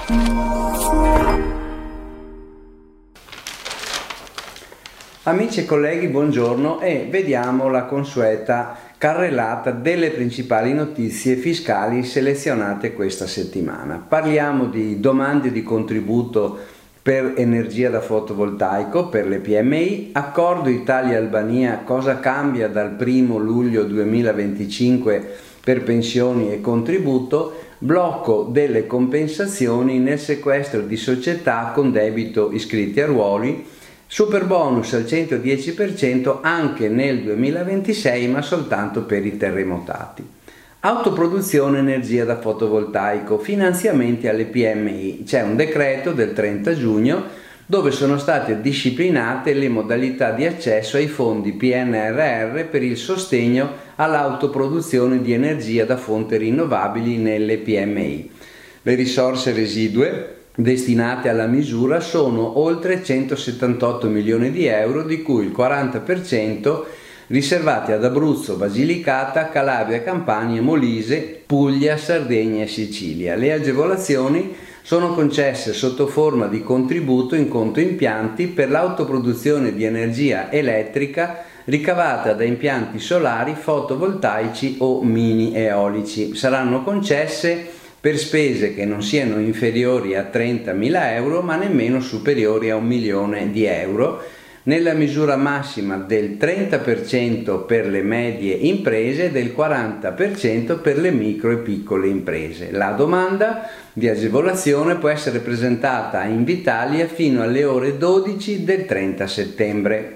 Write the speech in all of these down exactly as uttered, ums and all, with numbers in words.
Amici e colleghi, buongiorno e vediamo la consueta carrellata delle principali notizie fiscali selezionate questa settimana. Parliamo di domande di contributo per energia da fotovoltaico per le P M I, accordo Italia-Albania, cosa cambia dal primo luglio duemilaventicinque per pensioni e contributo, blocco delle compensazioni nel sequestro di società con debito iscritti a ruoli, super bonus al centodieci per cento anche nel duemilaventisei ma soltanto per i terremotati. Autoproduzione energia da fotovoltaico, finanziamenti alle P M I. C'è un decreto del trenta giugno dove sono state disciplinate le modalità di accesso ai fondi P N R R per il sostegno all'autoproduzione di energia da fonti rinnovabili nelle P M I. Le risorse residue destinate alla misura sono oltre centosettantotto milioni di euro, di cui il quaranta per cento riservati ad Abruzzo, Basilicata, Calabria, Campania, Molise, Puglia, Sardegna e Sicilia. Le agevolazioni sono concesse sotto forma di contributo in conto impianti per l'autoproduzione di energia elettrica ricavata da impianti solari, fotovoltaici o mini eolici. Saranno concesse per spese che non siano inferiori a trentamila euro ma nemmeno superiori a un milione di euro, nella misura massima del trenta per cento per le medie imprese e del quaranta per cento per le micro e piccole imprese. La domanda di agevolazione può essere presentata a Invitalia fino alle ore dodici del trenta settembre.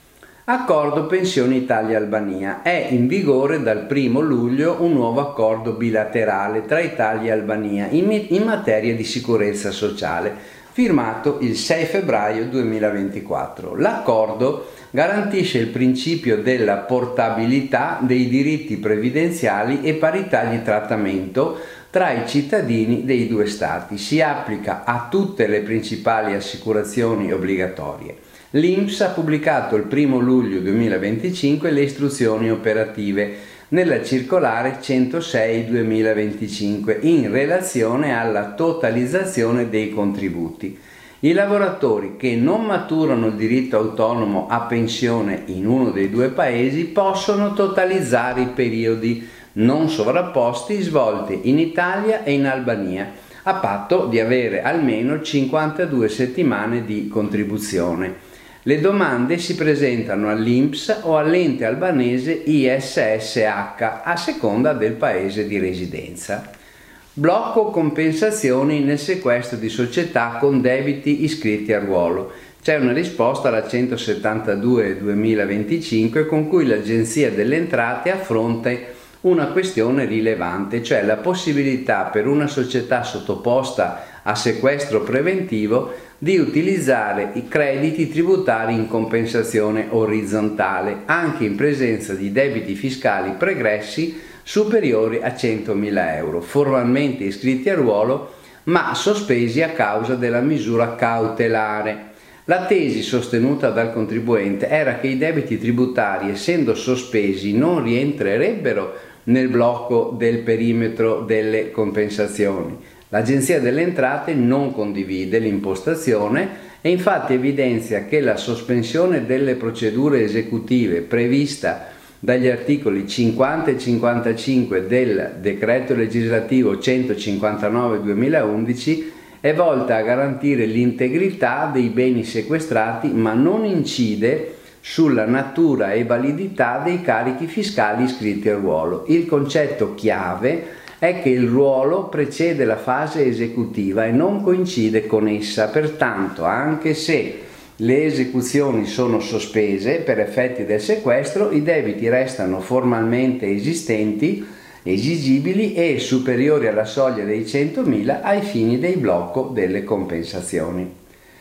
Accordo pensioni Italia-Albania. È in vigore dal primo luglio un nuovo accordo bilaterale tra Italia e Albania in, in materia di sicurezza sociale, firmato il sei febbraio duemilaventiquattro. L'accordo garantisce il principio della portabilità dei diritti previdenziali e parità di trattamento tra i cittadini dei due Stati. Si applica a tutte le principali assicurazioni obbligatorie. L'I N P S ha pubblicato il primo luglio duemilaventicinque le istruzioni operative nella circolare centosei duemilaventicinque in relazione alla totalizzazione dei contributi. I lavoratori che non maturano il diritto autonomo a pensione in uno dei due paesi possono totalizzare i periodi non sovrapposti svolti in Italia e in Albania, a patto di avere almeno cinquantadue settimane di contribuzione. Le domande si presentano all'I N P S o all'ente albanese I S S H a seconda del paese di residenza. Blocco compensazioni nel sequestro di società con debiti iscritti a ruolo. C'è una risposta alla centosettantadue duemilaventicinque con cui l'Agenzia delle Entrate affronta una questione rilevante, cioè la possibilità per una società sottoposta a sequestro preventivo di utilizzare i crediti tributari in compensazione orizzontale anche in presenza di debiti fiscali pregressi superiori a centomila euro, formalmente iscritti a ruolo ma sospesi a causa della misura cautelare. La tesi sostenuta dal contribuente era che i debiti tributari, essendo sospesi, non rientrerebbero nel blocco del perimetro delle compensazioni. L'Agenzia delle Entrate non condivide l'impostazione e infatti evidenzia che la sospensione delle procedure esecutive prevista dagli articoli cinquanta e cinquantacinque del decreto legislativo centocinquantanove duemilaundici è volta a garantire l'integrità dei beni sequestrati ma non incide sulla natura e validità dei carichi fiscali iscritti al ruolo. Il concetto chiave è che il ruolo precede la fase esecutiva e non coincide con essa, pertanto anche se le esecuzioni sono sospese per effetti del sequestro, i debiti restano formalmente esistenti, esigibili e superiori alla soglia dei centomila ai fini del blocco delle compensazioni.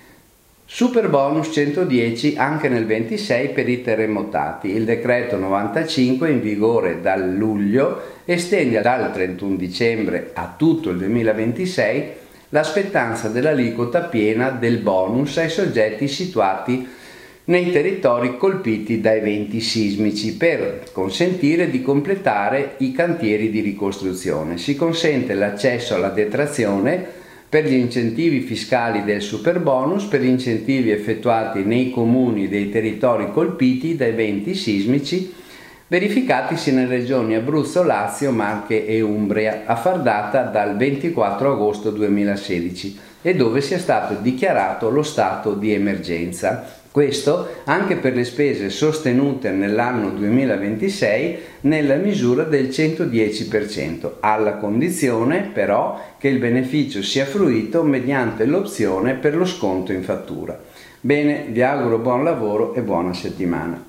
Super bonus centodieci anche nel ventisei per i terremotati. Il decreto novantacinque in vigore dal luglio estende dal trentuno dicembre a tutto il duemilaventisei la spettanza dell'aliquota piena del bonus ai soggetti situati nei territori colpiti da eventi sismici per consentire di completare i cantieri di ricostruzione. Si consente l'accesso alla detrazione per gli incentivi fiscali del superbonus, per gli incentivi effettuati nei comuni dei territori colpiti da eventi sismici verificatisi nelle regioni Abruzzo, Lazio, Marche e Umbria a far data dal ventiquattro agosto duemilasedici e dove sia stato dichiarato lo stato di emergenza. Questo anche per le spese sostenute nell'anno duemilaventisei nella misura del centodieci per cento, alla condizione però che il beneficio sia fruito mediante l'opzione per lo sconto in fattura. Bene, vi auguro buon lavoro e buona settimana.